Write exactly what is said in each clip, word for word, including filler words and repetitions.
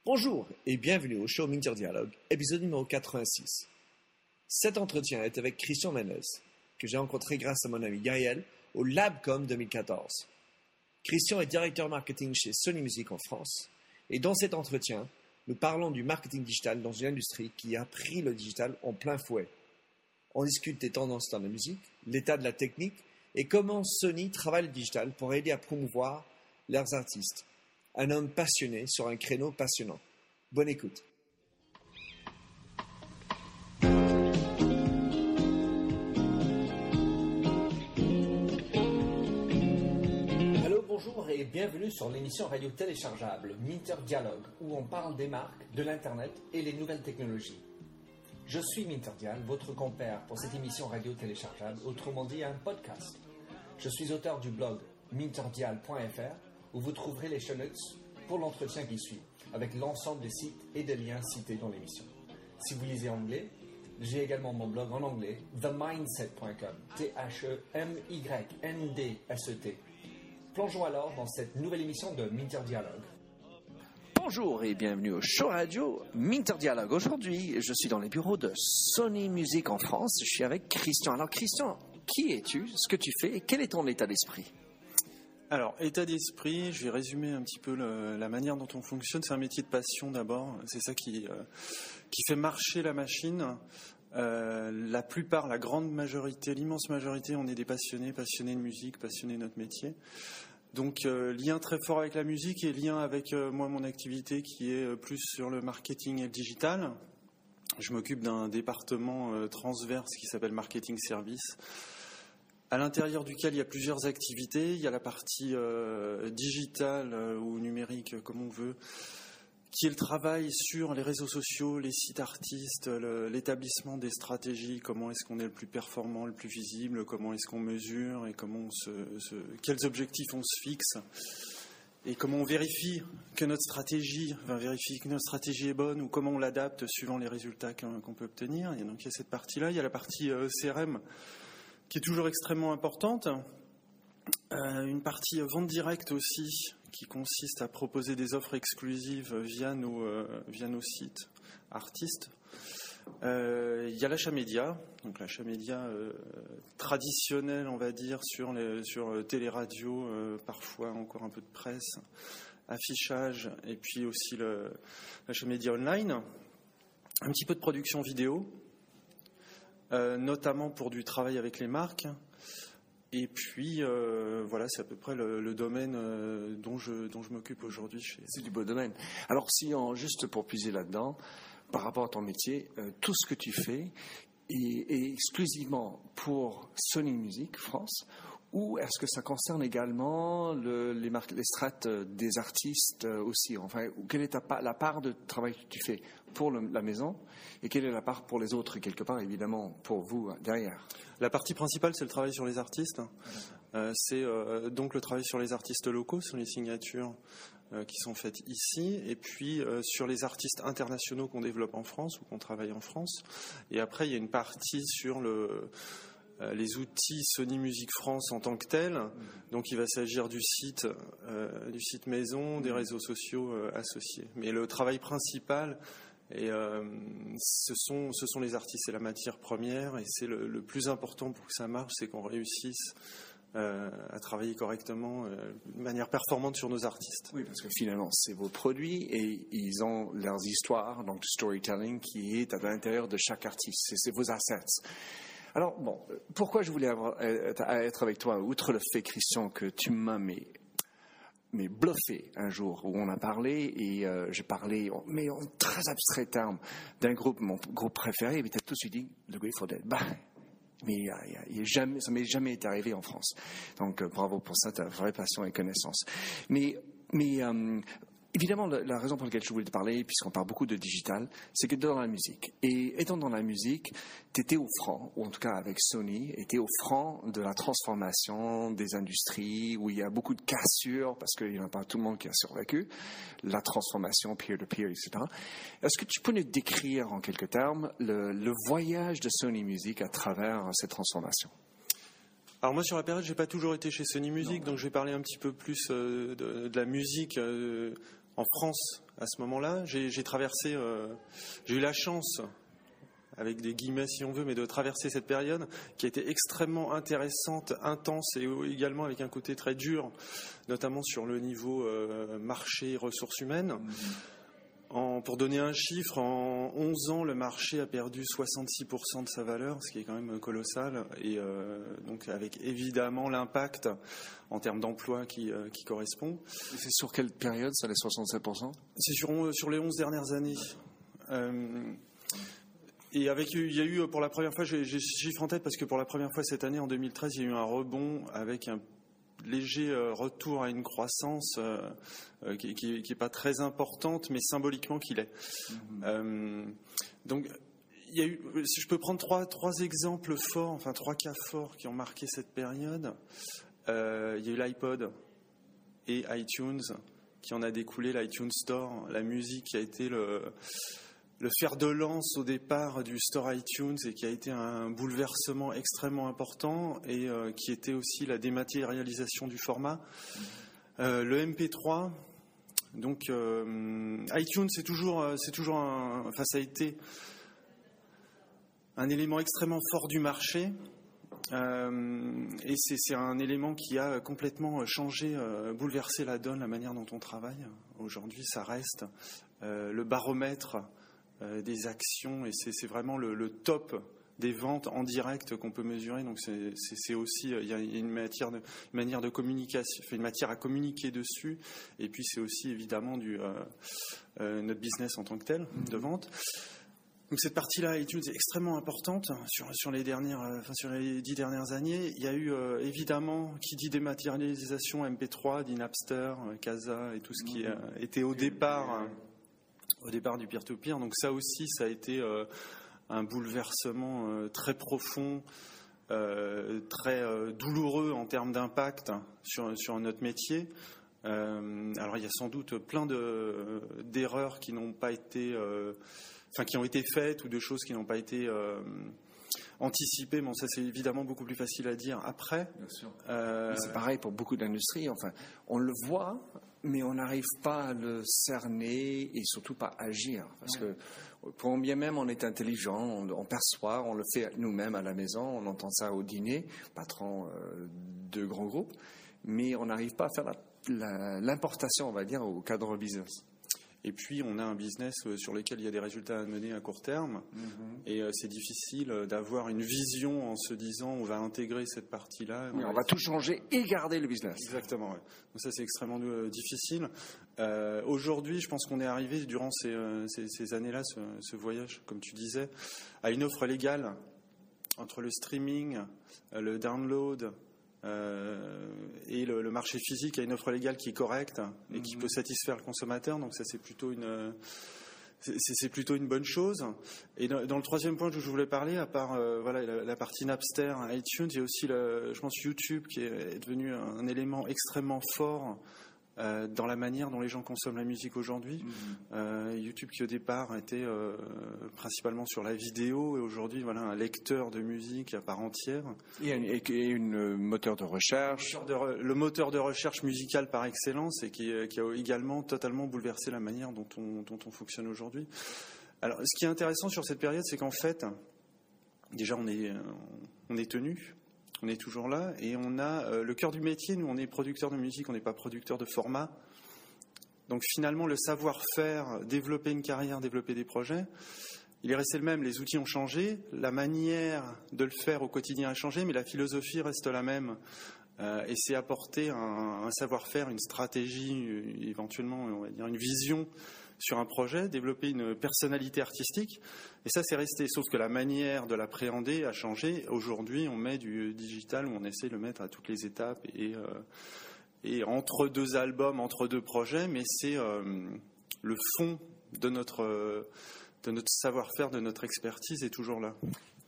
Bonjour et bienvenue au show Minter Dialogue, épisode numéro quatre-vingt-six. Cet entretien est avec Christian Menez, que j'ai rencontré grâce à mon ami Gaël au LabCom deux mille quatorze. Christian est directeur marketing chez Sony Music en France, et dans cet entretien, nous parlons du marketing digital dans une industrie qui a pris le digital en plein fouet. On discute des tendances dans la musique, l'état de la technique et comment Sony travaille le digital pour aider à promouvoir leurs artistes. Un homme passionné sur un créneau passionnant. Bonne écoute. Allô, bonjour et bienvenue sur l'émission radio téléchargeable Minter Dialogue, où on parle des marques, de l'internet et les nouvelles technologies. Je suis Minter Dial, votre compère pour cette émission radio téléchargeable, autrement dit un podcast. Je suis auteur du blog minterdial point f r, où vous trouverez les show notes pour l'entretien qui suit, avec l'ensemble des sites et des liens cités dans l'émission. Si vous lisez anglais, j'ai également mon blog en anglais, the mindset point com, T H E M Y N D S E T. Plongeons alors dans cette nouvelle émission de Minter Dialogue. Bonjour et bienvenue au show radio Minter Dialogue. Aujourd'hui, je suis dans les bureaux de Sony Music en France. Je suis avec Christian. Alors Christian, qui es-tu, ce que tu fais et quel est ton état d'esprit ? Alors, état d'esprit, je vais résumer un petit peu le, la manière dont on fonctionne. C'est un métier de passion d'abord, c'est ça qui, euh, qui fait marcher la machine. Euh, la plupart, la grande majorité, l'immense majorité, on est des passionnés, passionnés de musique, passionnés de notre métier. Donc, euh, lien très fort avec la musique et lien avec euh, moi, mon activité qui est plus sur le marketing et le digital. Je m'occupe d'un département euh, transverse qui s'appelle Marketing Service, à l'intérieur duquel il y a plusieurs activités. Il y a la partie euh, digitale euh, ou numérique, comme on veut, qui est le travail sur les réseaux sociaux, les sites artistes, le, l'établissement des stratégies, comment est-ce qu'on est le plus performant, le plus visible, comment est-ce qu'on mesure et comment on se, se, quels objectifs on se fixe et comment on vérifie que notre stratégie, enfin, vérifie que notre stratégie est bonne ou comment on l'adapte suivant les résultats qu'on, qu'on peut obtenir. Et donc il y a cette partie-là, il y a la partie euh, C R M, qui est toujours extrêmement importante. Euh, une partie vente directe aussi, qui consiste à proposer des offres exclusives via nos, euh, via nos sites artistes. Euh, il y a l'achat média, donc l'achat média euh, traditionnel, on va dire, sur, les, sur télé-radio, euh, parfois encore un peu de presse, affichage, et puis aussi le, l'achat média online. Un petit peu de production vidéo, Euh, notamment pour du travail avec les marques. Et puis, euh, voilà, c'est à peu près le, le domaine euh, dont, je, dont je m'occupe aujourd'hui. Chez... C'est du beau domaine. Alors, si on, juste pour puiser là-dedans, par rapport à ton métier, euh, tout ce que tu fais est, est exclusivement pour Sony Music France, ou est-ce que ça concerne également le, les, marques, les strates des artistes aussi? Enfin, quelle est ta, la part de travail que tu fais pour le, la maison et quelle est la part pour les autres, quelque part, évidemment, pour vous derrière? La partie principale, c'est le travail sur les artistes. Euh, c'est euh, donc le travail sur les artistes locaux, sur les signatures euh, qui sont faites ici, et puis euh, sur les artistes internationaux qu'on développe en France ou qu'on travaille en France. Et après, il y a une partie sur le... les outils Sony Music France en tant que tels. Donc il va s'agir du site, euh, du site maison, des réseaux sociaux euh, associés. Mais le travail principal, et, euh, ce, sont, ce sont les artistes, c'est la matière première, et c'est le, le plus important pour que ça marche, c'est qu'on réussisse euh, à travailler correctement, euh, de manière performante sur nos artistes. Oui, parce que finalement, c'est vos produits et ils ont leurs histoires, donc le storytelling qui est à l'intérieur de chaque artiste. C'est, c'est vos assets. Alors, bon, pourquoi je voulais avoir, être avec toi, outre le fait, Christian, que tu m'as mais, mais bluffé un jour où on a parlé et euh, j'ai parlé, mais en très abstrait termes, d'un groupe, mon groupe préféré, et puis tu as tout de suite dit, The Grateful Dead. Bah, mais il y a, il y a, il y a jamais, ça m'est jamais été arrivé en France. Donc, euh, bravo pour ça, ta vraie passion et connaissance. Mais, mais euh, évidemment, la, la raison pour laquelle je voulais te parler, puisqu'on parle beaucoup de digital, c'est que dans la musique, et étant dans la musique, tu étais au franc, ou en tout cas avec Sony, étais au franc de la transformation des industries, où il y a beaucoup de cassures, parce qu'il n'y en a pas tout le monde qui a survécu, la transformation peer-to-peer, et cetera. Est-ce que tu peux nous décrire en quelques termes le, le voyage de Sony Music à travers cette transformation? Alors moi sur la période, j'ai pas toujours été chez Sony Music, non. Donc je vais parler un petit peu plus euh, de, de la musique euh, en France à ce moment-là. J'ai, j'ai traversé, euh, j'ai eu la chance, avec des guillemets si on veut, mais de traverser cette période qui a été extrêmement intéressante, intense et également avec un côté très dur, notamment sur le niveau euh, marché et ressources humaines. Mmh. En, pour donner un chiffre, en onze ans, le marché a perdu soixante-six pour cent de sa valeur, ce qui est quand même colossal, et euh, donc avec évidemment l'impact en termes d'emploi qui, euh, qui correspond. Et c'est sur quelle période, ça, les soixante-sept pour cent ? C'est sur, sur les onze dernières années. Euh, et avec, il y a eu pour la première fois, j'ai, j'ai ce chiffre en tête parce que pour la première fois cette année, en deux mille treize, il y a eu un rebond avec un léger retour à une croissance euh, qui, qui, qui est pas très importante, mais symboliquement qu'il est. Mmh. Euh, donc, il y a eu, si je peux prendre trois, trois exemples forts, enfin trois cas forts qui ont marqué cette période. Euh, il y a eu l'iPod et iTunes, qui en a découlé l'iTunes Store, la musique qui a été le le fer de lance au départ du store iTunes et qui a été un bouleversement extrêmement important et euh, qui était aussi la dématérialisation du format. Euh, le M P trois, donc euh, iTunes, c'est toujours, c'est toujours un, enfin ça a été un élément extrêmement fort du marché. Euh, et c'est, c'est un élément qui a complètement changé, euh, bouleversé la donne, la manière dont on travaille. Aujourd'hui, ça reste euh, le baromètre des actions et c'est, c'est vraiment le, le top des ventes en direct qu'on peut mesurer. Donc c'est, c'est, c'est aussi il y a une matière de, une manière de communication, une matière à communiquer dessus. Et puis c'est aussi évidemment du euh, euh, notre business en tant que tel de vente. Donc cette partie-là, iTunes, est extrêmement importante sur sur les dernières, euh, enfin sur les dix dernières années. Il y a eu euh, évidemment qui dit dématérialisation, M P trois, dit Napster, Casa et tout ce qui euh, était au départ. Euh, au départ du peer-to-peer. Donc ça aussi, ça a été euh, un bouleversement euh, très profond, euh, très euh, douloureux en termes d'impact sur, sur notre métier. Euh, alors il y a sans doute plein de, d'erreurs qui n'ont pas été, euh, enfin qui ont été faites ou de choses qui n'ont pas été euh, anticipées. Bon, ça c'est évidemment beaucoup plus facile à dire après. Bien sûr. Euh, c'est pareil pour beaucoup d'industries. Enfin, on le voit, mais on n'arrive pas à le cerner et surtout pas à agir. Parce que pour bien même on est intelligent, on, on perçoit, on le fait nous-mêmes à la maison, on entend ça au dîner, patron euh, de grands groupes, mais on n'arrive pas à faire la, la, l'importation, on va dire, au cadre business. Et puis, on a un business sur lequel il y a des résultats à mener à court terme. Mmh. Et euh, c'est difficile d'avoir une vision en se disant on va intégrer cette partie-là. Oui, on va tout changer et garder le business. Exactement, ouais. Donc ça, c'est extrêmement euh, difficile. Euh, aujourd'hui, je pense qu'on est arrivé, durant ces, euh, ces, ces années-là, ce, ce voyage, comme tu disais, à une offre légale entre le streaming, euh, le download... Euh, et le, le marché physique a une offre légale qui est correcte et mmh. qui peut satisfaire le consommateur, donc ça c'est plutôt une c'est, c'est plutôt une bonne chose. Et dans, dans le troisième point que je voulais parler, à part euh, voilà la, la partie Napster, iTunes, il y a aussi le, je pense YouTube qui est devenu un, un élément extrêmement fort euh, dans la manière dont les gens consomment la musique aujourd'hui. Mmh. Euh, YouTube qui au départ était euh, principalement sur la vidéo et aujourd'hui voilà un lecteur de musique à part entière. Et une, et une moteur de recherche. Le moteur de, le moteur de recherche musicale par excellence et qui, qui a également totalement bouleversé la manière dont on, dont on fonctionne aujourd'hui. Alors ce qui est intéressant sur cette période, c'est qu'en fait, déjà on est, on est tenu. On est toujours là et on a euh, le cœur du métier. Nous, on est producteur de musique, on n'est pas producteur de format. Donc finalement, le savoir-faire, développer une carrière, développer des projets, il est resté le même. Les outils ont changé, la manière de le faire au quotidien a changé, mais la philosophie reste la même. Euh, et c'est apporter un, un savoir-faire, une stratégie, éventuellement, on va dire une vision sur un projet, développer une personnalité artistique. Et ça, c'est resté. Sauf que la manière de l'appréhender a changé. Aujourd'hui, on met du digital où on essaie de le mettre à toutes les étapes et, euh, et entre deux albums, entre deux projets. Mais c'est euh, le fond de notre, euh, de notre savoir-faire, de notre expertise est toujours là.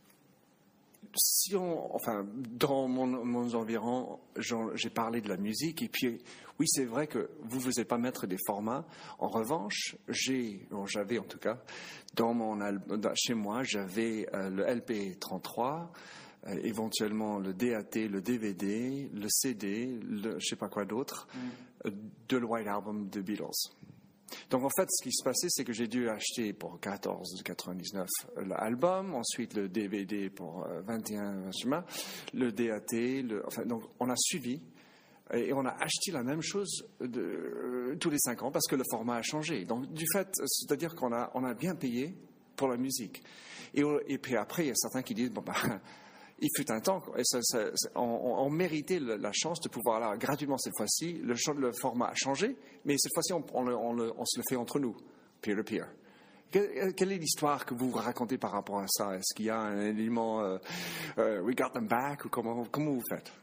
Si on, enfin, dans mon, mon environ, j'ai parlé de la musique et puis, oui, c'est vrai que vous ne vous êtes pas maître des formats. En revanche, j'ai, bon, j'avais en tout cas, dans mon album, chez moi, j'avais euh, le L P trente-trois, euh, éventuellement le D A T, le D V D, le C D, le, je sais pas quoi d'autre, mm. euh, de le White Album de Beatles. Donc en fait, ce qui se passait, c'est que j'ai dû acheter pour quatorze quatre-vingt-dix-neuf l'album, ensuite le D V D pour vingt et un, le D A T, le, enfin, donc on a suivi et on a acheté la même chose de, euh, tous les cinq ans parce que le format a changé. Donc du fait, c'est-à-dire qu'on a, on a bien payé pour la musique. Et, et puis après, il y a certains qui disent, bon ben, il fut un temps, et ça, ça, on, on méritait la chance de pouvoir là, gratuitement cette fois-ci, le, le format a changé, mais cette fois-ci, on, on, on, on se le fait entre nous, peer-to-peer. Quelle, quelle est l'histoire que vous racontez par rapport à ça? Est-ce qu'il y a un élément euh, euh, we got them back, ou comment, comment vous faites?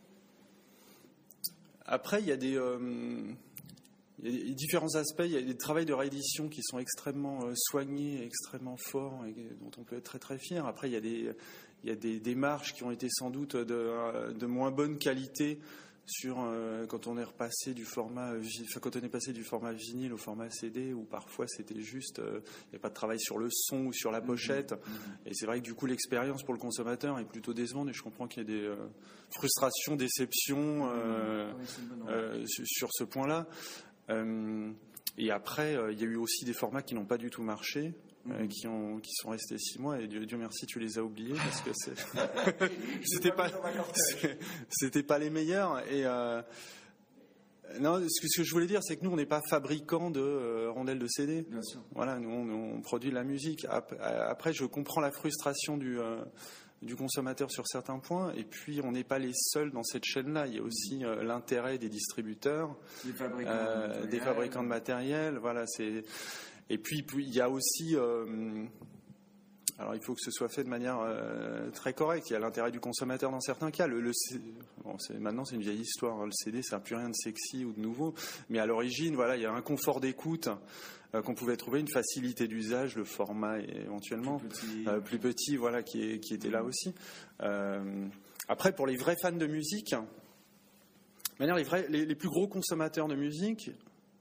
Après, il y a des... Euh... Il y a différents aspects, il y a des travaux de réédition qui sont extrêmement soignés, extrêmement forts et dont on peut être très très fier. Après, il y a des, il y a des démarches qui ont été sans doute de, de moins bonne qualité sur euh, quand on est repassé du format, enfin, quand on est passé du format vinyle au format C D, où parfois c'était juste, euh, il n'y a pas de travail sur le son ou sur la pochette. Et c'est vrai que du coup l'expérience pour le consommateur est plutôt décevante. Et je comprends qu'il y ait des euh, frustrations, déceptions euh, euh, sur ce point-là. Euh, et après, euh, il y a eu aussi des formats qui n'ont pas du tout marché, euh, qui, ont, qui sont restés six mois. Et Dieu, Dieu merci, tu les as oubliés parce que c'est... c'était pas, c'était pas les meilleurs. Et euh, non, ce que, ce que je voulais dire, c'est que nous, on n'est pas fabricants de euh, rondelles de C D. Bien sûr. Voilà, nous, on, on produit de la musique. Après, je comprends la frustration du. Euh, du consommateur sur certains points, et puis on n'est pas les seuls dans cette chaîne-là. Il y a aussi euh, l'intérêt des distributeurs, des fabricants, euh, de, des fabricants de matériel. Voilà, c'est... Et puis, puis il y a aussi, euh... alors il faut que ce soit fait de manière euh, très correcte. Il y a l'intérêt du consommateur dans certains cas. Le, le... Bon, c'est... Maintenant, c'est une vieille histoire. Le C D, ça n'a plus rien de sexy ou de nouveau. Mais à l'origine, voilà, il y a un confort d'écoute euh, qu'on pouvait trouver, une facilité d'usage, le format éventuellement plus petit, euh, plus petit, voilà, qui, est, qui était là aussi. Euh, après, pour les vrais fans de musique, de manière, les, vrais, les, les plus gros consommateurs de musique,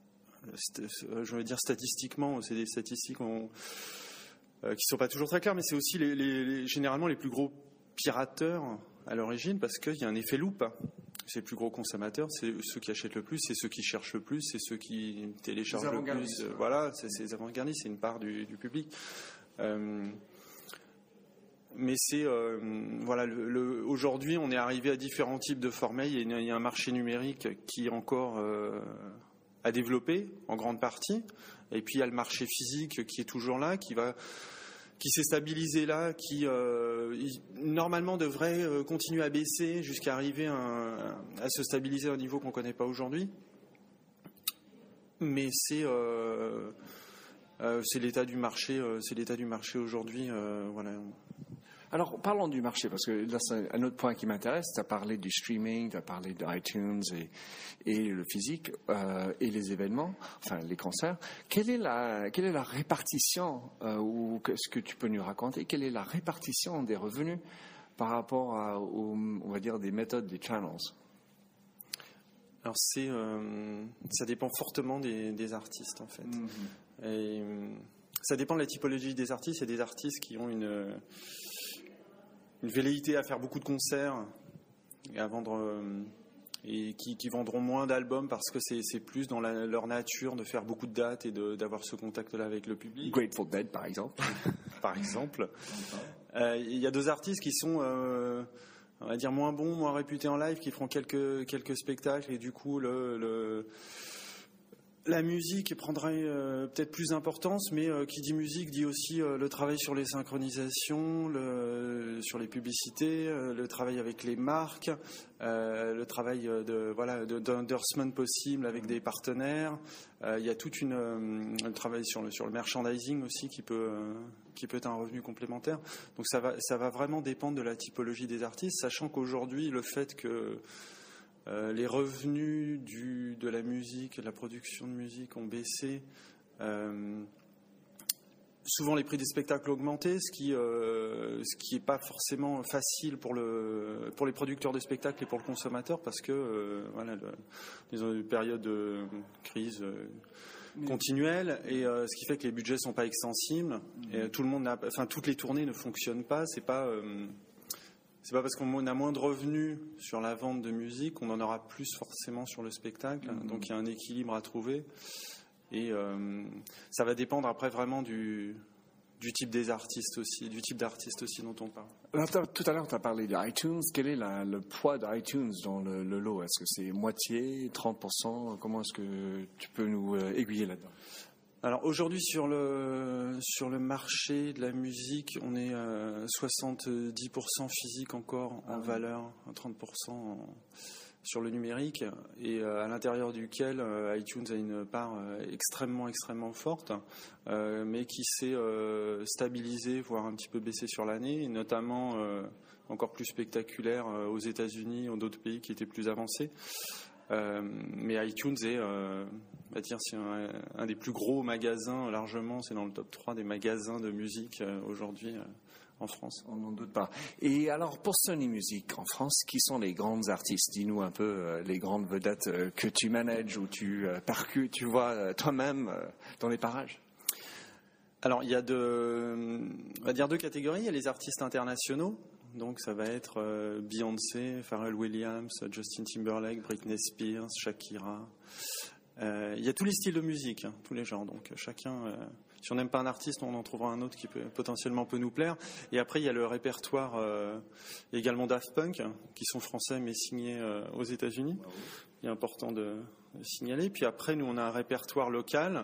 je veux dire statistiquement, c'est des statistiques on, euh, qui sont pas toujours très claires, mais c'est aussi les, les, les, généralement les plus gros pirateurs à l'origine, parce qu'il y a un effet loupe. C'est les plus gros consommateurs, c'est ceux qui achètent le plus, c'est ceux qui cherchent le plus, c'est ceux qui téléchargent le plus. Euh, voilà, c'est, c'est les avant-gardistes, c'est une part du, du public. Euh, mais c'est euh, voilà, le, le, aujourd'hui, on est arrivé à différents types de formats. Il y a, une, il y a un marché numérique qui est encore euh, à développer en grande partie, et puis il y a le marché physique qui est toujours là, qui va qui s'est stabilisé là, qui euh, il, normalement devrait euh, continuer à baisser jusqu'à arriver à, un, à se stabiliser à un niveau qu'on ne connaît pas aujourd'hui. Mais c'est, euh, euh, c'est l'état du marché, euh, c'est l'état du marché aujourd'hui. Euh, voilà. Alors, parlons du marché, parce que là, c'est un autre point qui m'intéresse. Tu as parlé du streaming, tu as parlé d'iTunes et, et le physique euh, et les événements, enfin les concerts. Quelle est la, quelle est la répartition, euh, ou qu'est-ce que tu peux nous raconter? Quelle est la répartition des revenus par rapport à, aux, on va dire, des méthodes des channels? Alors, c'est, euh, ça dépend fortement des, des artistes, en fait. Mm-hmm. Et, ça dépend de la typologie des artistes. Il y a des artistes qui ont une... une velléité à faire beaucoup de concerts et à vendre euh, et qui, qui vendront moins d'albums parce que c'est, c'est plus dans la, leur nature de faire beaucoup de dates et de, d'avoir ce contact-là avec le public. Grateful Dead, par exemple. par exemple. Euh, il y a deux artistes qui sont, euh, on va dire, moins bons, moins réputés en live, qui feront quelques quelques spectacles et du coup le, le la musique prendrait euh, peut-être plus d'importance, mais euh, qui dit musique dit aussi euh, le travail sur les synchronisations, le, sur les publicités, euh, le travail avec les marques, euh, le travail de voilà de, d'endorsement possible avec des partenaires. Euh, il y a toute une euh, un travail sur le sur le merchandising aussi qui peut euh, qui peut être un revenu complémentaire. Donc ça va ça va vraiment dépendre de la typologie des artistes, sachant qu'aujourd'hui le fait que Euh, les revenus du, de la musique, de la production de musique ont baissé. Euh, souvent, les prix des spectacles ont augmenté, ce qui euh, ce qui n'est pas forcément facile pour le pour les producteurs de spectacles et pour le consommateur, parce que euh, voilà, le, ils ont une période de crise euh, continuelle, et euh, ce qui fait que les budgets sont pas extensibles. Mmh. Et tout le monde n'a, enfin toutes les tournées ne fonctionnent pas. C'est pas euh, C'est pas parce qu'on a moins de revenus sur la vente de musique qu'on en aura plus forcément sur le spectacle. Mmh. Donc il y a un équilibre à trouver. Et euh, ça va dépendre après vraiment du, du type des artistes aussi, du type d'artiste aussi dont on parle. Alors, tout à l'heure, tu as parlé d'iTunes. Quel est la, le poids d'iTunes dans le, le lot? Est-ce que c'est moitié, trente pour cent? Comment est-ce que tu peux nous euh, aiguiller là-dedans? Alors aujourd'hui sur le sur le marché de la musique, on est à soixante-dix pour cent physique encore en valeur, trente pour cent en, sur le numérique, et à l'intérieur duquel euh, iTunes a une part euh, extrêmement extrêmement forte, euh, mais qui s'est euh, stabilisée, voire un petit peu baissée sur l'année, et notamment euh, encore plus spectaculaire euh, aux États-Unis, ou d'autres pays qui étaient plus avancés. Euh, mais iTunes est, euh, on va dire, c'est un, un des plus gros magasins, largement, c'est dans le top trois des magasins de musique euh, aujourd'hui euh, en France. On n'en doute pas. Et alors, pour Sony Music en France, qui sont les grands artistes? Dis-nous un peu euh, les grandes vedettes euh, que tu manages ou tu euh, percutes, tu vois euh, toi-même euh, dans les parages. Alors, il y a deux, on va dire deux catégories. Il y a les artistes internationaux. Donc ça va être euh, Beyoncé, Pharrell Williams, Justin Timberlake, Britney Spears, Shakira. Euh, il y a tous les styles de musique, hein, tous les genres. Donc chacun, euh, si on n'aime pas un artiste, on en trouvera un autre qui peut, potentiellement peut nous plaire. Et après il y a le répertoire, euh, il y a également Daft Punk, qui sont français mais signés euh, aux États-Unis. Il est important de, de signaler. Puis après nous on a un répertoire local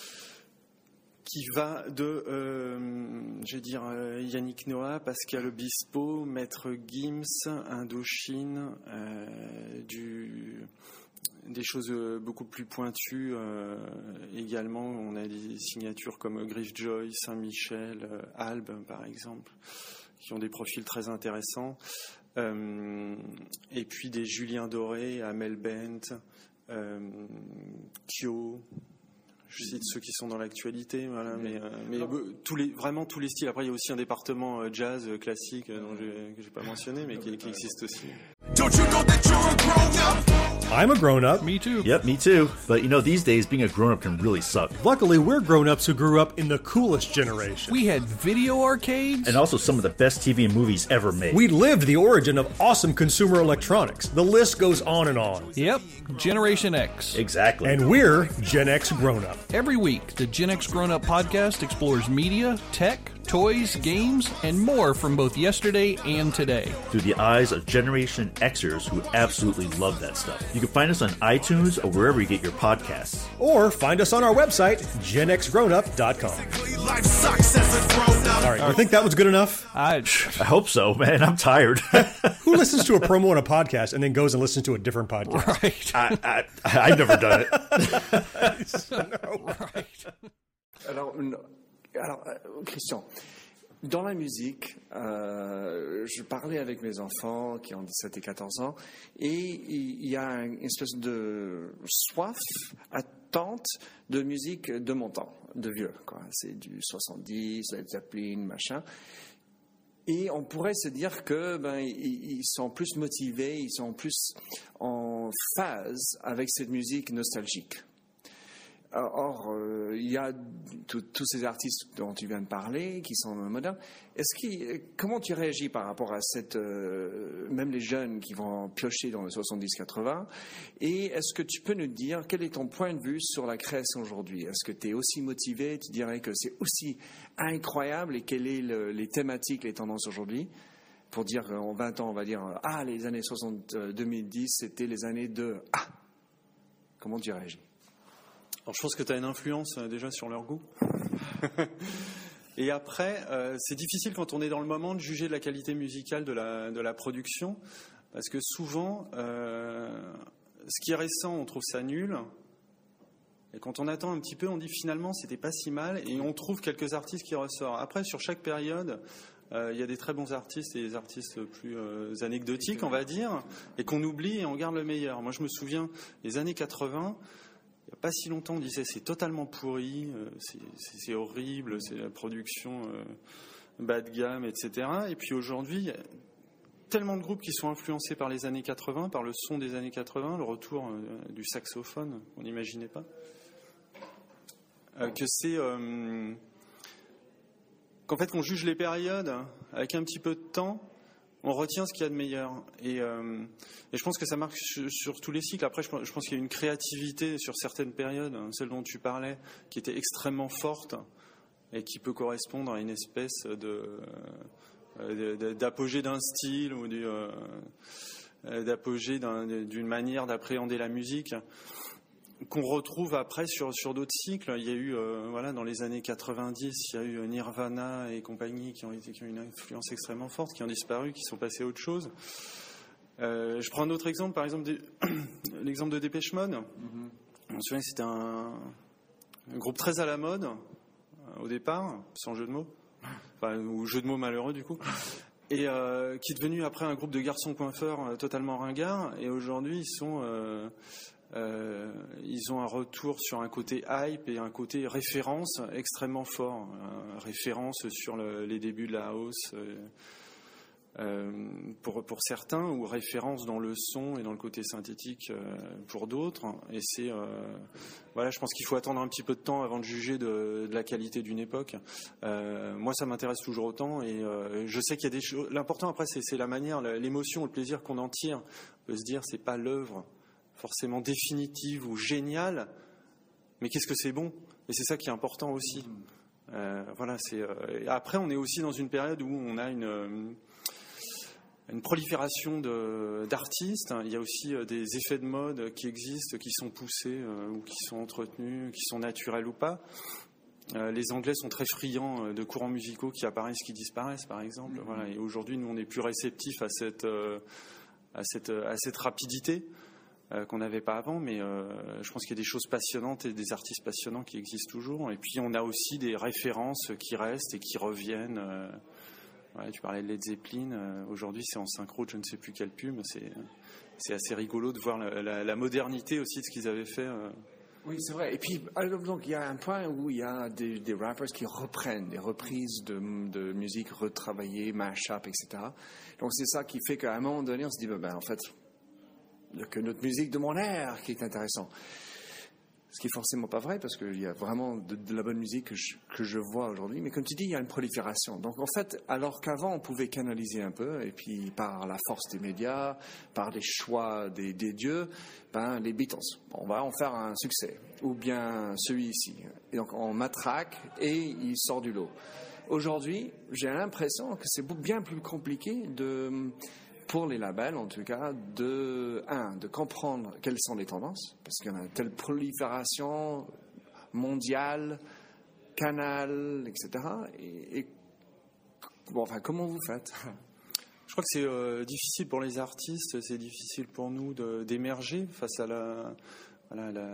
qui va de, euh, je vais dire, euh, Yannick Noah, Pascal Obispo, Maître Gims, Indochine, euh, du, des choses beaucoup plus pointues. Euh, également, on a des signatures comme Griff Joy, Saint-Michel, euh, Albe, par exemple, qui ont des profils très intéressants. Euh, et puis des Julien Doré, Amel Bent, euh, Kyo. Je cite ceux qui sont dans l'actualité, voilà, mais, euh, mais euh, tous les, vraiment tous les styles. Après, il y a aussi un département euh, jazz euh, classique euh, dont j'ai, que j'ai pas mentionné, mais qui, qui existe aussi. Don't you know that you're a grown-up? I'm a grown-up. Me too. Yep, me too. But you know, these days, being a grown-up can really suck. Luckily, we're grown-ups who grew up in the coolest generation. We had video arcades. And also some of the best T V and movies ever made. We lived the origin of awesome consumer electronics. The list goes on and on. Yep, Generation X. Exactly. And we're Gen X grown-up. Every week, the Gen X Grown Up podcast explores media, tech, toys, games, and more from both yesterday and today. Through the eyes of Generation Xers who absolutely love that stuff. You can find us on iTunes or wherever you get your podcasts. Or find us on our website, gen x grown up dot com. All right, you think that was good enough? I, I hope so, man. I'm tired. Who listens to a promo on a podcast and then goes and listens to a different podcast? right. I, I, I've never done it. No. right. Alors, non. Alors, euh, Christian, dans la musique, euh, je parlais avec mes enfants qui ont dix-sept et quatorze ans, et il y a une espèce de soif, attente de musique de mon temps, de vieux, quoi. C'est du soixante-dix, Led Zeppelin, machin. Et on pourrait se dire que ben ils sont plus motivés, ils sont plus en phase avec cette musique nostalgique. Or, euh, il y a tous ces artistes dont tu viens de parler, qui sont modernes. Est-ce que, comment tu réagis par rapport à cette, euh, même les jeunes qui vont piocher dans le soixante-dix quatre-vingts? Et est-ce que tu peux nous dire quel est ton point de vue sur la création aujourd'hui? Est-ce que tu es aussi motivé? Tu dirais que c'est aussi incroyable? Et quelles sont les thématiques, les tendances aujourd'hui? Pour dire en vingt ans, on va dire ah, les années soixante, deux mille dix, c'était les années de ah. Comment tu réagis? Alors, je pense que tu as une influence euh, déjà sur leur goût. Et après, euh, c'est difficile quand on est dans le moment de juger de la qualité musicale de la, de la production, parce que souvent, euh, ce qui est récent, on trouve ça nul. Et quand on attend un petit peu, on dit finalement, c'était pas si mal, et on trouve quelques artistes qui ressortent. Après, sur chaque période, euh, il y a des très bons artistes et des artistes plus euh, anecdotiques, on va dire, et qu'on oublie et on garde le meilleur. Moi, je me souviens, les années quatre-vingts, il n'y a pas si longtemps, on disait c'est totalement pourri, euh, c'est, c'est, c'est horrible, c'est la production euh, bas de gamme, et cetera. Et puis aujourd'hui, il y a tellement de groupes qui sont influencés par les années quatre-vingts, par le son des années quatre-vingts, le retour euh, du saxophone, on n'imaginait pas, euh, que c'est euh, qu'en fait qu'on juge les périodes avec un petit peu de temps. on retient ce qu'il y a de meilleur. Et, euh, et je pense que ça marque sur, sur tous les cycles. Après, je pense, je pense qu'il y a une créativité sur certaines périodes, celle dont tu parlais, qui était extrêmement forte et qui peut correspondre à une espèce de, de, de d'apogée d'un style ou du, euh, d'apogée d'un, d'une manière d'appréhender la musique, qu'on retrouve après sur, sur d'autres cycles. Il y a eu, euh, voilà, dans les années quatre-vingt-dix, il y a eu Nirvana et compagnie qui ont, été, qui ont une influence extrêmement forte, qui ont disparu, qui sont passés à autre chose. Euh, je prends un autre exemple, par exemple, des, l'exemple de Dépêche Mode. Mm-hmm. On se souvient que c'était un, un groupe très à la mode, euh, au départ, sans jeu de mots, enfin, ou jeu de mots malheureux du coup. Et euh, qui est devenu après un groupe de garçons coiffeurs euh, totalement ringards. Et aujourd'hui, ils sont... Euh, Euh, ils ont un retour sur un côté hype et un côté référence extrêmement fort, euh, référence sur le, les débuts de la house euh, euh, pour, pour certains, ou référence dans le son et dans le côté synthétique euh, pour d'autres. Et c'est euh, voilà, je pense qu'il faut attendre un petit peu de temps avant de juger de, de la qualité d'une époque. Euh, moi, ça m'intéresse toujours autant, et euh, je sais qu'il y a des choses. L'important après, c'est, c'est la manière, l'émotion, le plaisir qu'on en tire. On peut se dire, c'est pas l'œuvre forcément définitive ou géniale, mais qu'est-ce que c'est bon? Et c'est ça qui est important aussi. Euh, voilà, c'est. Euh, après, on est aussi dans une période où on a une une prolifération de, d'artistes. Il y a aussi des effets de mode qui existent, qui sont poussés euh, ou qui sont entretenus, qui sont naturels ou pas. Euh, les Anglais sont très friands de courants musicaux qui apparaissent, qui disparaissent, par exemple. Mm-hmm. Voilà. Et aujourd'hui, nous, on est plus réceptifs à cette euh, à cette à cette rapidité Euh, qu'on n'avait pas avant, mais euh, je pense qu'il y a des choses passionnantes et des artistes passionnants qui existent toujours. Et puis on a aussi des références qui restent et qui reviennent. Euh, ouais, tu parlais de Led Zeppelin. Euh, aujourd'hui, c'est en synchro de je ne sais plus quelle pub. C'est, c'est assez rigolo de voir la, la, la modernité aussi de ce qu'ils avaient fait. Euh. Oui, c'est vrai. Et puis, alors, donc, il y a un point où il y a des, des rappers qui reprennent des reprises de, de musique retravaillées, mash-up, et cetera. Donc c'est ça qui fait qu'à un moment donné, on se dit, ben, ben en fait, il n'y a que notre musique de mon ère qui est intéressant. Ce qui est forcément pas vrai, parce qu'il y a vraiment de, de la bonne musique que je, que je vois aujourd'hui. Mais comme tu dis, il y a une prolifération. Donc en fait, alors qu'avant on pouvait canaliser un peu, et puis par la force des médias, par les choix des, des dieux, ben les Beatles, on va en faire un succès. Ou bien celui-ci. Et donc on matraque et il sort du lot. Aujourd'hui, j'ai l'impression que c'est bien plus compliqué de... pour les labels, en tout cas, de, un, de comprendre quelles sont les tendances, parce qu'il y en a une telle prolifération mondiale, canal, et cetera. Et, et bon, enfin, comment vous faites? Je crois que c'est euh, difficile pour les artistes, c'est difficile pour nous de, d'émerger face à la, voilà, la,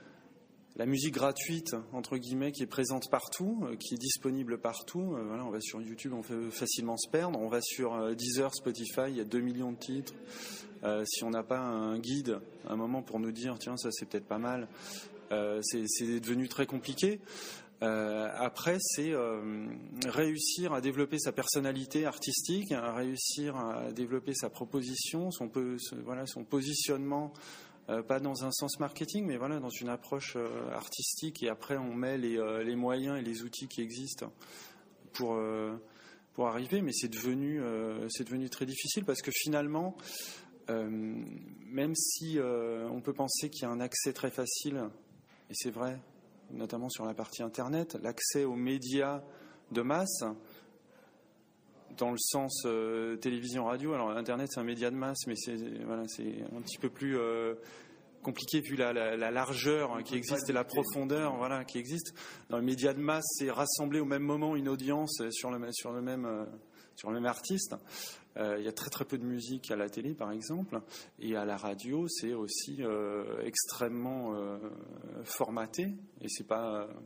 la musique gratuite, entre guillemets, qui est présente partout, euh, qui est disponible partout. Euh, voilà, on va sur YouTube, on fait facilement se perdre. On va sur euh, Deezer, Spotify, il y a deux millions de titres. Euh, si on n'a pas un guide, un moment pour nous dire, tiens, ça c'est peut-être pas mal, euh, c'est, c'est devenu très compliqué. Euh, après, c'est euh, réussir à développer sa personnalité artistique, à réussir à développer sa proposition, son, peu, voilà, son positionnement. Euh, pas dans un sens marketing, mais voilà, dans une approche euh, artistique. Et après, on met les, euh, les moyens et les outils qui existent pour, euh, pour arriver. Mais c'est devenu, euh, c'est devenu très difficile parce que finalement, euh, même si euh, on peut penser qu'il y a un accès très facile, et c'est vrai, notamment sur la partie Internet, l'accès aux médias de masse, dans le sens euh, télévision, radio. Alors Internet, c'est un média de masse, mais c'est voilà, c'est un petit peu plus euh, compliqué vu la, la, la largeur qui existe et la profondeur, voilà, qui existe. Dans le média de masse, c'est rassembler au même moment une audience sur le sur le même euh, sur le même artiste. Euh, il y a très très peu de musique à la télé, par exemple, et à la radio, c'est aussi euh, extrêmement euh, formaté, et c'est pas. Euh,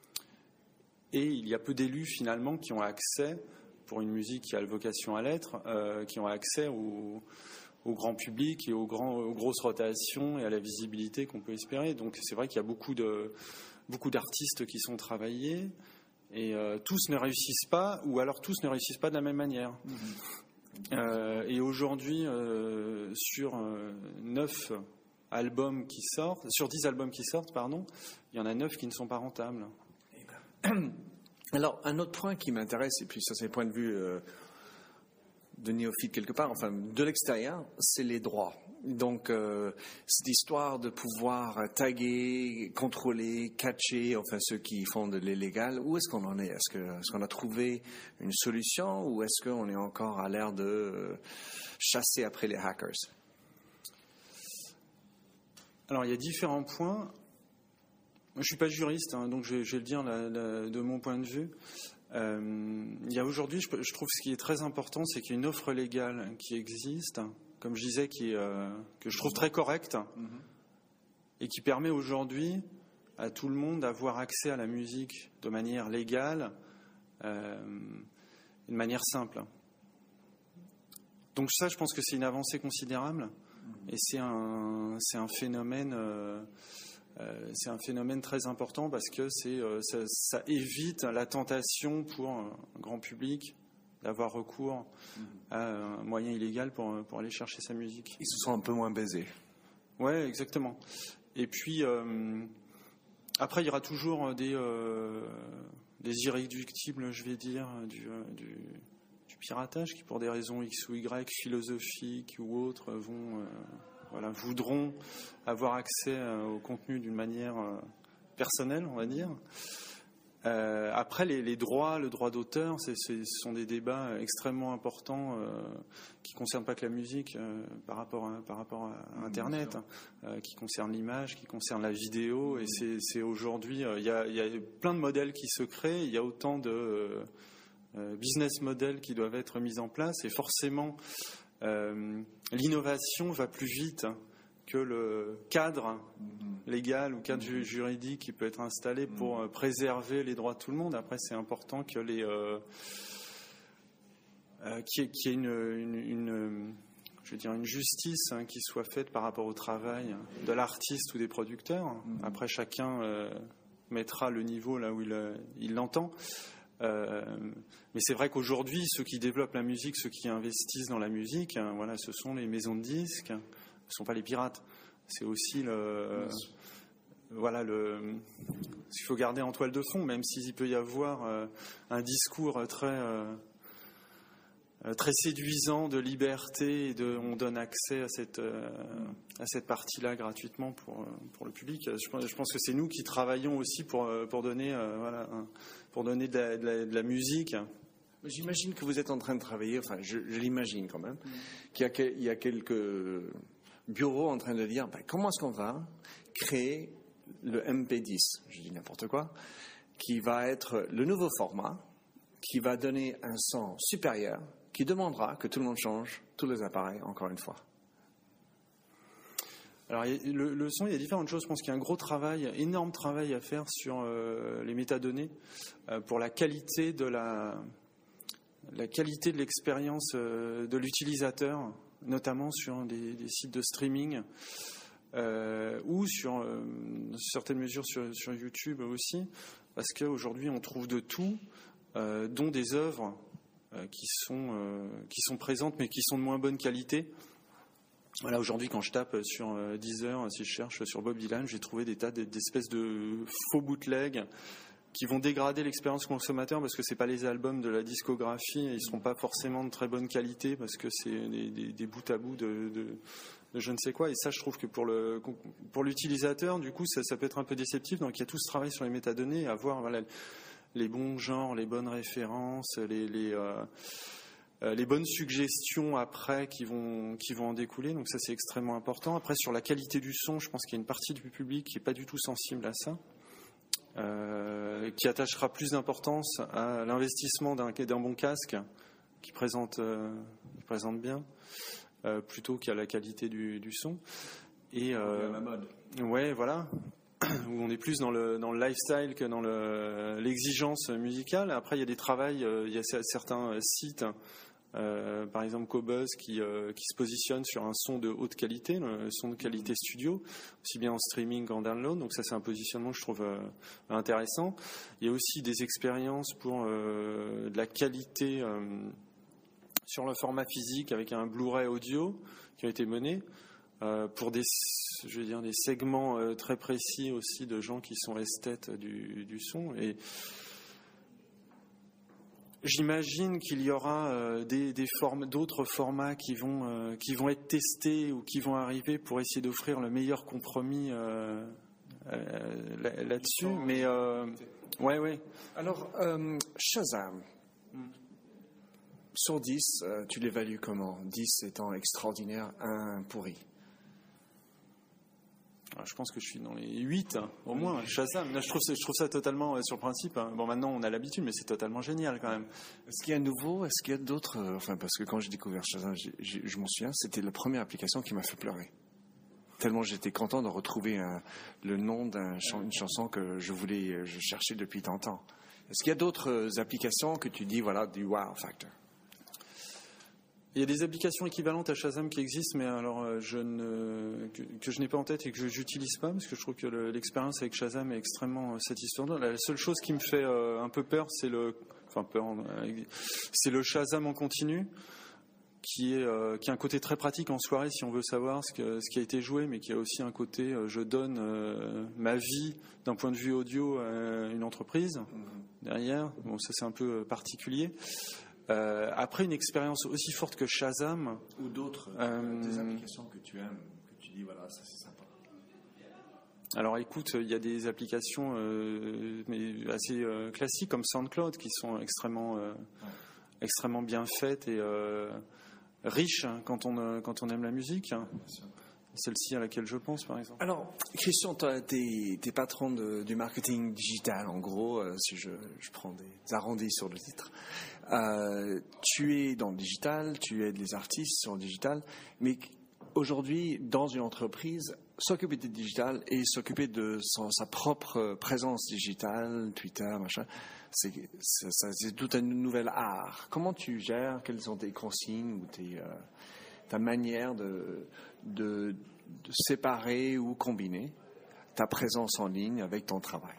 et il y a peu d'élus finalement qui ont accès, pour une musique qui a la vocation à l'être, euh, qui ont accès au, au grand public et aux, grands, aux grosses rotations et à la visibilité qu'on peut espérer. Donc c'est vrai qu'il y a beaucoup, de, beaucoup d'artistes qui sont travaillés et euh, tous ne réussissent pas, ou alors tous ne réussissent pas de la même manière. Mmh. Euh, et aujourd'hui, euh, sur euh, neuf albums qui sortent, sur dix albums qui sortent, pardon, il y en a neuf qui ne sont pas rentables. Eh ben... Alors, un autre point qui m'intéresse, et puis ça c'est le point de vue euh, de néophyte quelque part, enfin de l'extérieur, c'est les droits. Donc, euh, cette histoire de pouvoir taguer, contrôler, catcher, enfin ceux qui font de l'illégal, où est-ce qu'on en est? Est-ce que, est-ce qu'on a trouvé une solution ou est-ce qu'on est encore à l'ère de chasser après les hackers? Alors, il y a différents points. Je ne suis pas juriste, hein, donc je vais, je vais le dire la, la, de mon point de vue. Euh, il y a aujourd'hui, je, je trouve ce qui est très important, c'est qu'il y a une offre légale qui existe, comme je disais, qui est, euh, que je trouve très correcte, mm-hmm. et qui permet aujourd'hui à tout le monde d'avoir accès à la musique de manière légale, euh, de manière simple. Donc ça, je pense que c'est une avancée considérable, mm-hmm. et c'est un, c'est un phénomène... Euh, Euh, c'est un phénomène très important parce que c'est, euh, ça, ça évite la tentation pour un grand public d'avoir recours à un moyen illégal pour, pour aller chercher sa musique. Ils se sont un peu moins baisés. Oui, exactement. Et puis, euh, après, il y aura toujours des, euh, des irréductibles, je vais dire, du, du, du piratage qui, pour des raisons X ou Y, philosophiques ou autres, vont... Euh, Voilà, voudront avoir accès euh, au contenu d'une manière euh, personnelle, on va dire. Euh, après, les, les droits, le droit d'auteur, c'est, c'est, ce sont des débats extrêmement importants euh, qui ne concernent pas que la musique euh, par rapport à, par rapport à Internet, euh, qui concernent l'image, qui concernent la vidéo. Et c'est, c'est aujourd'hui, il y a, y a plein de modèles qui se créent, il y a autant de euh, business models qui doivent être mis en place. Et forcément... Euh, l'innovation va plus vite que le cadre légal ou cadre mmh. juridique qui peut être installé pour mmh. préserver les droits de tout le monde. Après, c'est important que les euh, euh, qu'il y ait, qu'il y ait une, une, une, je veux dire une justice hein, qui soit faite par rapport au travail de l'artiste ou des producteurs. Mmh. Après, chacun euh, mettra le niveau là où il, il l'entend. Euh, mais c'est vrai qu'aujourd'hui, ceux qui développent la musique, ceux qui investissent dans la musique, hein, voilà, ce sont les maisons de disques, hein, ce ne sont pas les pirates. C'est aussi le, euh, voilà, le, ce qu'il faut garder en toile de fond, même s'il peut y avoir euh, un discours très, euh, très séduisant de liberté et de, on donne accès à cette, euh, à cette partie-là gratuitement pour, pour le public. Je pense, je pense que c'est nous qui travaillons aussi pour, pour donner, euh, voilà, un, pour donner de la, de, la, de la musique. J'imagine que vous êtes en train de travailler, enfin je, je l'imagine quand même, mmh. qu'il y a, qu'il y a quelques bureaux en train de dire ben, comment est-ce qu'on va créer le M P dix, je dis n'importe quoi, qui va être le nouveau format, qui va donner un son supérieur, qui demandera que tout le monde change tous les appareils encore une fois. Alors, le, le son, il y a différentes choses. Je pense qu'il y a un gros travail, énorme travail à faire sur euh, les métadonnées euh, pour la qualité de la, la qualité de l'expérience euh, de l'utilisateur, notamment sur des, des sites de streaming euh, ou sur euh, certaines mesures sur, sur YouTube aussi, parce qu'aujourd'hui, on trouve de tout, euh, dont des œuvres euh, qui sont euh, qui sont présentes, mais qui sont de moins bonne qualité. Voilà, aujourd'hui, quand je tape sur euh, Deezer, si je cherche sur Bob Dylan, j'ai trouvé des tas d'espèces de faux bootlegs qui vont dégrader l'expérience consommateur parce que c'est pas les albums de la discographie et ils seront pas forcément de très bonne qualité parce que c'est des, des, des bouts à bout de, de, de je ne sais quoi. Et ça, je trouve que pour le pour l'utilisateur, du coup, ça, ça peut être un peu déceptif. Donc, il y a tout ce travail sur les métadonnées, à voir voilà les bons genres, les bonnes références, les les euh, Euh, les bonnes suggestions après qui vont qui vont en découler, donc ça c'est extrêmement important. Après sur la qualité du son, je pense qu'il y a une partie du public qui est pas du tout sensible à ça, euh, qui attachera plus d'importance à l'investissement d'un d'un bon casque qui présente euh, qui présente bien euh, plutôt qu'à la qualité du, du son. Et euh, la mode. Ouais, voilà. Où on est plus dans le dans le lifestyle que dans le l'exigence musicale. Après il y a des travails, euh, il y a certains sites. Euh, par exemple Qobuz qui, euh, qui se positionne sur un son de haute qualité, le son de qualité studio, aussi bien en streaming qu'en download, donc ça c'est un positionnement que je trouve euh, intéressant. Il y a aussi des expériences pour euh, de la qualité euh, sur le format physique avec un Blu-ray audio qui ont été menées euh, pour des, je veux dire, des segments euh, très précis aussi de gens qui sont esthètes du, du son. Et J'imagine qu'il y aura euh, des, des formes, d'autres formats qui vont, euh, qui vont être testés ou qui vont arriver pour essayer d'offrir le meilleur compromis euh, euh, là, là-dessus. Mais euh, ouais, ouais. Alors, euh, Shazam, mm. sur dix, euh, tu l'évalues comment? dix étant extraordinaire, un pourri. Je pense que je suis dans les huit, hein, au moins. Shazam, je trouve, je trouve ça totalement euh, sur le principe. Hein. Bon, maintenant on a l'habitude, mais c'est totalement génial quand même. Est-ce qu'il y a un nouveau? Est-ce qu'il y a d'autres? Enfin, parce que quand j'ai découvert Shazam, j'ai, j'ai, je m'en souviens, c'était la première application qui m'a fait pleurer. Tellement j'étais content de retrouver un, le nom d'une ch- chanson que je voulais, je cherchais depuis tant de temps. Est-ce qu'il y a d'autres applications que tu dis, voilà, du wow factor? Il y a des applications équivalentes à Shazam qui existent, mais alors euh, je ne, que, que je n'ai pas en tête et que je n'utilise pas, parce que je trouve que le, l'expérience avec Shazam est extrêmement euh, satisfaisante. La seule chose qui me fait euh, un peu peur, c'est le, enfin peur, euh, c'est le Shazam en continu, qui est euh, qui a un côté très pratique en soirée si on veut savoir ce, que, ce qui a été joué, mais qui a aussi un côté euh, je donne euh, ma vie d'un point de vue audio à une entreprise derrière. Bon, ça c'est un peu particulier. Euh, après une expérience aussi forte que Shazam ou d'autres euh, des applications que tu aimes, que tu dis voilà, ça c'est sympa. Alors écoute, il y a des applications euh, mais assez euh, classiques comme SoundCloud qui sont extrêmement euh, ouais. extrêmement bien faites et euh, riches quand on euh, quand on aime la musique. Bien sûr. Celle-ci à laquelle je pense, par exemple. Alors, Christian, t'es, t'es patron de, du marketing digital, en gros, euh, si je, je prends des arrondis sur le titre. Euh, tu es dans le digital, tu aides les artistes sur le digital, mais aujourd'hui, dans une entreprise, s'occuper du digital et s'occuper de son, sa propre présence digitale, Twitter, machin, c'est, c'est, c'est tout un nouvel art. Comment tu gères? Quelles sont tes consignes ou tes... Euh, ta manière de, de, de séparer ou combiner ta présence en ligne avec ton travail?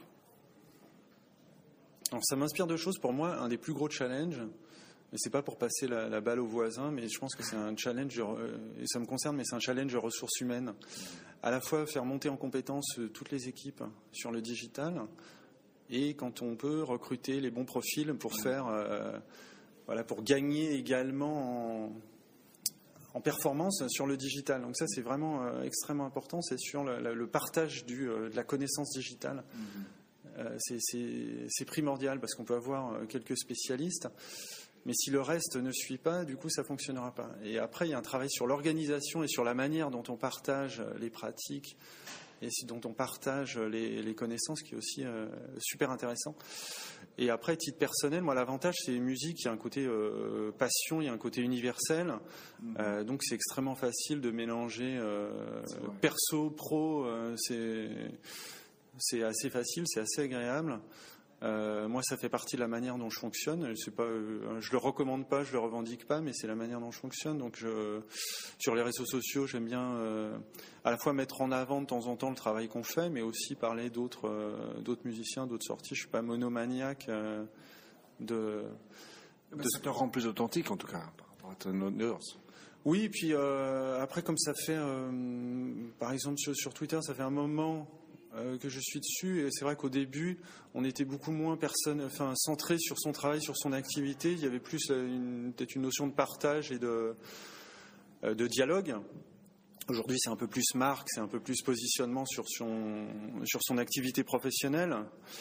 Alors, ça m'inspire deux choses. Pour moi, un des plus gros challenges, et c'est pas pour passer la, la balle aux voisins, mais je pense que c'est un challenge, et ça me concerne, mais c'est un challenge de ressources humaines. À la fois faire monter en compétence toutes les équipes sur le digital, et quand on peut recruter les bons profils pour faire, euh, voilà, pour gagner également en en performance sur le digital. Donc ça, c'est vraiment euh, extrêmement important. C'est sur le, le partage du, euh, de la connaissance digitale. Mm-hmm. Euh, c'est, c'est, c'est primordial parce qu'on peut avoir euh, quelques spécialistes, mais si le reste ne suit pas, du coup, ça ne fonctionnera pas. Et après, il y a un travail sur l'organisation et sur la manière dont on partage les pratiques et dont on partage les, les connaissances, qui est aussi euh, super intéressant. Et après, titre personnel, moi, l'avantage, c'est musique. Il y a un côté euh, passion, il y a un côté universel. Mmh. Euh, donc, c'est extrêmement facile de mélanger euh, perso, pro. Euh, c'est, c'est assez facile, c'est assez agréable. Euh, moi, ça fait partie de la manière dont je fonctionne. C'est pas, euh, je le recommande pas, je le revendique pas, mais c'est la manière dont je fonctionne. Donc, je, sur les réseaux sociaux, j'aime bien euh, à la fois mettre en avant de temps en temps le travail qu'on fait, mais aussi parler d'autres, euh, d'autres musiciens, d'autres sorties. Je suis pas monomaniaque. Euh, de, de, ça te rend plus authentique, en tout cas, par rapport à ton audience. Oui, et puis euh, après, comme ça fait, euh, par exemple sur, sur Twitter, ça fait un moment Euh, que je suis dessus, et c'est vrai qu'au début on était beaucoup moins personne, enfin, centré sur son travail, sur son activité. Il y avait plus une, peut-être une notion de partage et de, euh, de dialogue. Aujourd'hui c'est un peu plus marque, c'est un peu plus positionnement sur son, sur son activité professionnelle,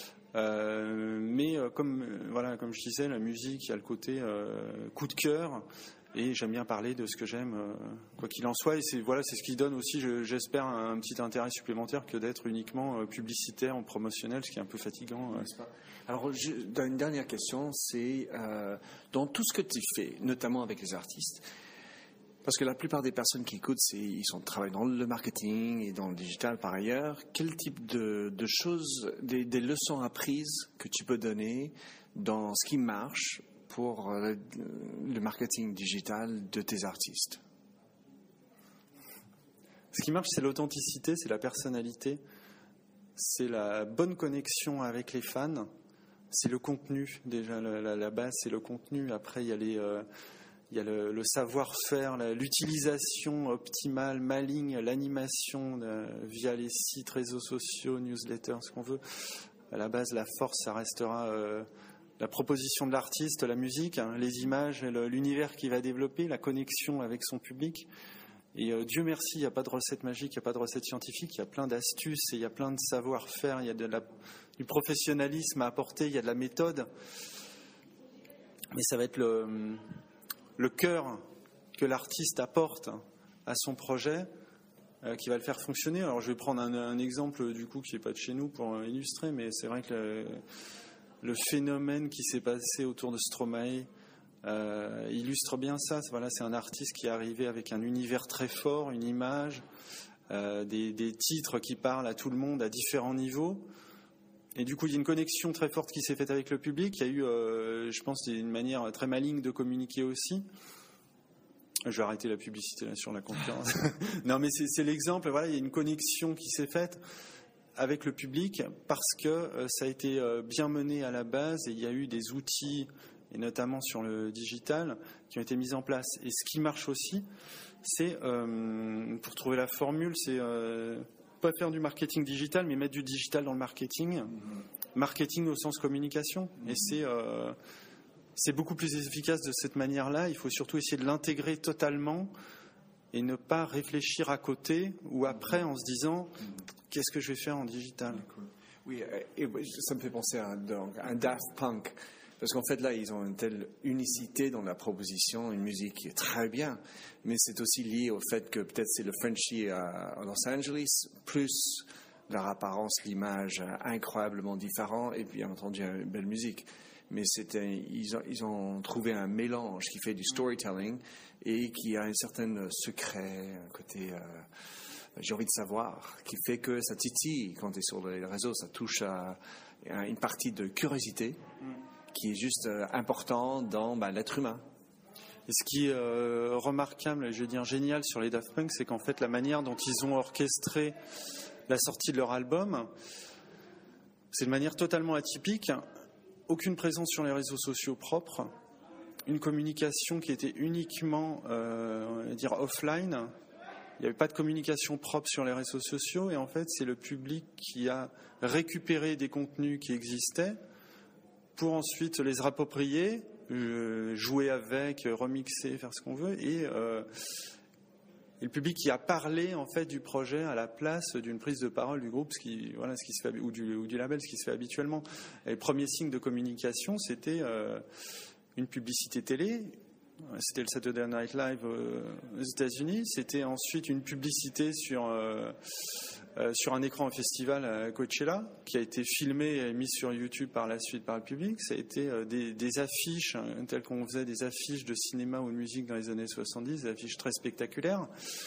euh, mais euh, comme, euh, voilà, comme je disais, la musique, il y a le côté euh, coup de cœur. Et j'aime bien parler de ce que j'aime, euh, quoi qu'il en soit. Et c'est, voilà, c'est ce qui donne aussi, je, j'espère, un, un petit intérêt supplémentaire que d'être uniquement euh, publicitaire ou promotionnel, ce qui est un peu fatigant. Euh. Alors, je, dans une dernière question, c'est euh, dans tout ce que tu fais, notamment avec les artistes, parce que la plupart des personnes qui écoutent, c'est, ils sont, travaillent dans le marketing et dans le digital par ailleurs. Quel type de, de choses, des, des leçons apprises que tu peux donner dans ce qui marche pour le, le marketing digital de tes artistes? Ce qui marche, c'est l'authenticité, c'est la personnalité, c'est la bonne connexion avec les fans, c'est le contenu. Déjà, la, la, la base, c'est le contenu. Après, il y a, les, euh, il y a le, le savoir-faire, la, l'utilisation optimale, maligne, l'animation euh, via les sites, réseaux sociaux, newsletters, ce qu'on veut. À la base, la force, ça restera... Euh, la proposition de l'artiste, la musique, hein, les images, le, l'univers qu'il va développer, la connexion avec son public. Et euh, Dieu merci, il n'y a pas de recette magique, il n'y a pas de recette scientifique, il y a plein d'astuces, et il y a plein de savoir-faire, il y a de la, du professionnalisme à apporter, il y a de la méthode. Mais ça va être le, le cœur que l'artiste apporte à son projet euh, qui va le faire fonctionner. Alors je vais prendre un, un exemple du coup qui n'est pas de chez nous pour euh, illustrer, mais c'est vrai que le, le phénomène qui s'est passé autour de Stromae euh, illustre bien ça. Voilà, c'est un artiste qui est arrivé avec un univers très fort, une image, euh, des, des titres qui parlent à tout le monde à différents niveaux. Et du coup, il y a une connexion très forte qui s'est faite avec le public. Il y a eu, euh, je pense, une manière très maligne de communiquer aussi. Je vais arrêter la publicité là sur la concurrence. Non, mais c'est, c'est l'exemple. Voilà, il y a une connexion qui s'est faite avec le public parce que euh, ça a été euh, bien mené à la base et il y a eu des outils, et notamment sur le digital, qui ont été mis en place. Et ce qui marche aussi, c'est, euh, pour trouver la formule, c'est euh, pas faire du marketing digital, mais mettre du digital dans le marketing. Marketing au sens communication. Et c'est, euh, c'est beaucoup plus efficace de cette manière-là. Il faut surtout essayer de l'intégrer totalement et ne pas réfléchir à côté ou après en se disant qu'est-ce que je vais faire en digital. Oui, et ça me fait penser à un, un Daft Punk. Parce qu'en fait, là, ils ont une telle unicité dans la proposition, une musique qui est très bien, mais c'est aussi lié au fait que peut-être c'est le Frenchie à Los Angeles, plus leur apparence, l'image incroyablement différent, et bien entendu, une belle musique. Mais c'était, ils ont, ils ont trouvé un mélange qui fait du storytelling et qui a un certain secret, un côté, euh, j'ai envie de savoir, qui fait que ça titille quand tu es sur les réseaux, ça touche à, à une partie de curiosité qui est juste euh, important dans bah, l'être humain. Et ce qui est euh, remarquable, je veux dire génial sur les Daft Punk, c'est qu'en fait la manière dont ils ont orchestré la sortie de leur album, c'est de manière totalement atypique. Aucune présence sur les réseaux sociaux propres, une communication qui était uniquement euh, on va dire offline. Il n'y avait pas de communication propre sur les réseaux sociaux et en fait c'est le public qui a récupéré des contenus qui existaient pour ensuite les approprier, euh, jouer avec, remixer, faire ce qu'on veut, et, euh, et le public qui a parlé en fait du projet à la place d'une prise de parole du groupe, ce qui, voilà, ce qui se fait, ou du, ou du label, ce qui se fait habituellement. Et le premier signe de communication, c'était euh, une publicité télé. C'était le Saturday Night Live euh, aux États-Unis. C'était ensuite une publicité sur euh, euh, sur un écran au festival à Coachella, qui a été filmé et mis sur YouTube par la suite par le public. Ça a été euh, des, des affiches, hein, telles qu'on faisait des affiches de cinéma ou de musique dans les années soixante-dix, des affiches très spectaculaires.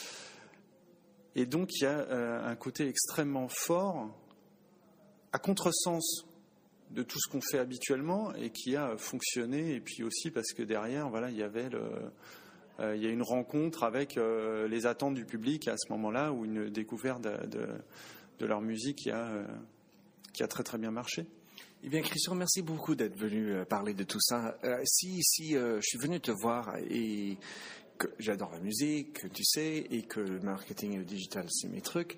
Et donc il y a euh, un côté extrêmement fort, à contresens de tout ce qu'on fait habituellement et qui a fonctionné, et puis aussi parce que derrière, voilà, il y avait le, euh, il y a une rencontre avec euh, les attentes du public à ce moment-là, ou une découverte de, de, de leur musique qui a, euh, qui a très très bien marché. Eh bien, Christian, merci beaucoup d'être venu euh, parler de tout ça. Euh, si si euh, je suis venu te voir et que j'adore la musique, tu sais, et que le marketing et le digital, c'est mes trucs.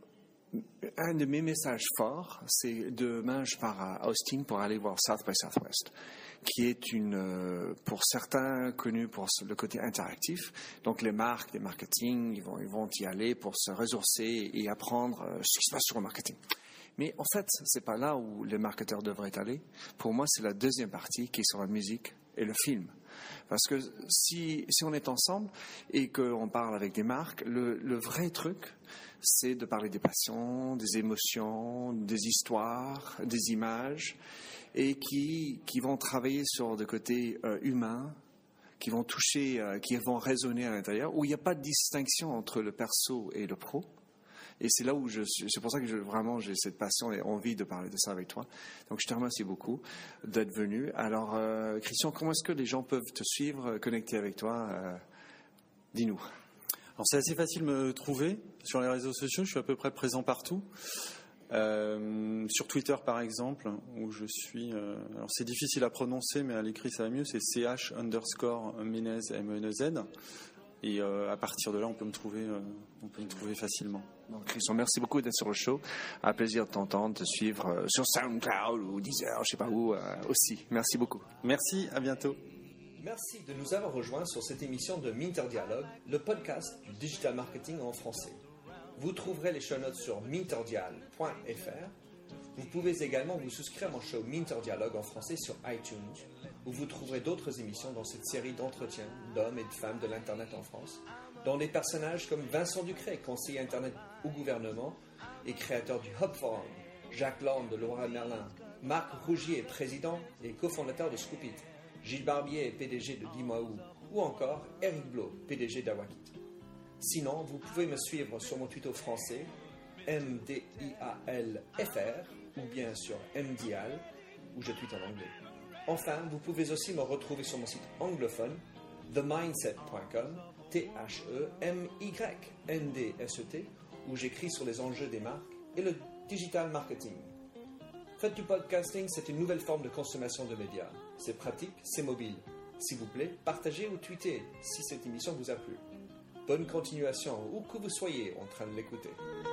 Un de mes messages forts, c'est demain je pars à Austin pour aller voir South by Southwest, qui est une, pour certains, connu pour le côté interactif. Donc les marques, les marketing, ils vont, ils vont y aller pour se ressourcer et apprendre ce qui se passe sur le marketing. Mais en fait, c'est pas là où les marketeurs devraient aller. Pour moi, c'est la deuxième partie qui est sur la musique et le film. Parce que si, si on est ensemble et qu'on parle avec des marques, le, le vrai truc, c'est de parler des passions, des émotions, des histoires, des images, et qui, qui vont travailler sur le côté euh, humain, qui vont toucher, euh, qui vont résonner à l'intérieur, où il n'y a pas de distinction entre le perso et le pro. Et c'est là où je suis, c'est pour ça que je, vraiment j'ai cette passion et envie de parler de ça avec toi. Donc je te remercie beaucoup d'être venu. Alors euh, Christian, comment est-ce que les gens peuvent te suivre, connecter avec toi euh, Dis-nous. Alors c'est assez facile de me trouver sur les réseaux sociaux. Je suis à peu près présent partout. Euh, sur Twitter par exemple, où je suis. Euh, alors c'est difficile à prononcer, mais à l'écrit ça va mieux. C'est ch underscore Menez M E N E Z. Et euh, à partir de là, on peut me trouver, euh, on peut me trouver facilement. Donc, Christian, merci beaucoup d'être sur le show. Un plaisir de t'entendre, de te suivre euh, sur SoundCloud ou Deezer, je sais pas où euh, aussi. Merci beaucoup. Merci, à bientôt. Merci de nous avoir rejoints sur cette émission de Minter Dialogue, le podcast du digital marketing en français. Vous trouverez les show notes sur minterdial point f r. Vous pouvez également vous souscrire à mon show Minter Dialogue en français sur iTunes, où vous trouverez d'autres émissions dans cette série d'entretiens d'hommes et de femmes de l'Internet en France, dont des personnages comme Vincent Ducret, conseiller Internet au gouvernement et créateur du Hub Forum, Jacques Land de Leroy Merlin, Marc Rougier, président et cofondateur de Scoopit, Gilles Barbier, P D G de Dimaou, ou encore Eric Blo, P D G d'Awakit. Sinon, vous pouvez me suivre sur mon tuto français, M D I A L F R, ou bien sur MDial, où je tweete en anglais. Enfin, vous pouvez aussi me retrouver sur mon site anglophone, the mindset point com, T H E M Y N D S E T, où j'écris sur les enjeux des marques et le digital marketing. Faites du podcasting, c'est une nouvelle forme de consommation de médias. C'est pratique, c'est mobile. S'il vous plaît, partagez ou tweetez si cette émission vous a plu. Bonne continuation, où que vous soyez en train de l'écouter.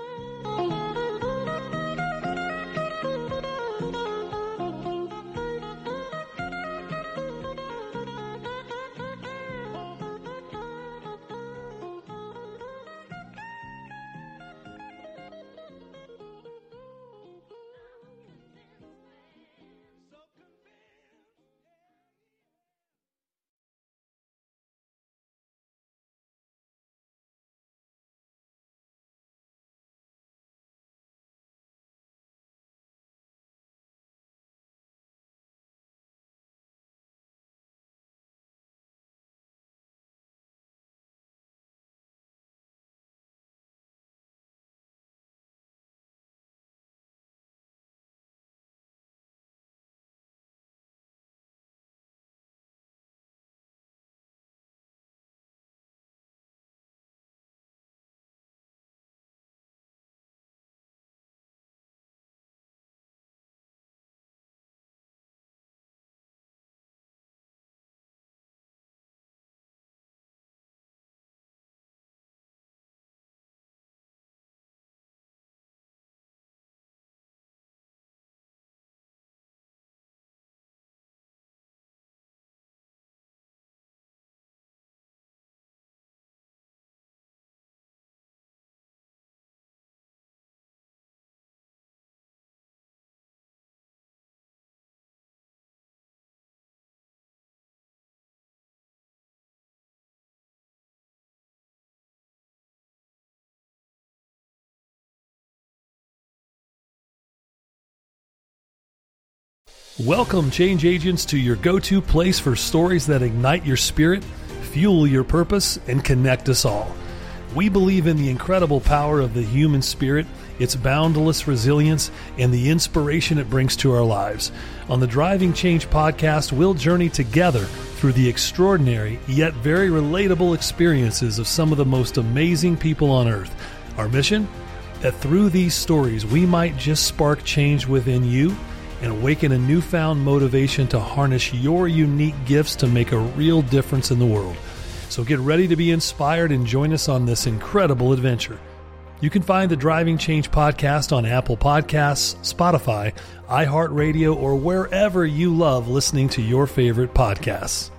Welcome, change agents, to your go-to place for stories that ignite your spirit, fuel your purpose, and connect us all. We believe in the incredible power of the human spirit, its boundless resilience, and the inspiration it brings to our lives. On the Driving Change podcast, we'll journey together through the extraordinary yet very relatable experiences of some of the most amazing people on earth. Our mission? That through these stories, we might just spark change within you and awaken a newfound motivation to harness your unique gifts to make a real difference in the world. So get ready to be inspired and join us on this incredible adventure. You can find the Driving Change podcast on Apple Podcasts, Spotify, iHeartRadio, or wherever you love listening to your favorite podcasts.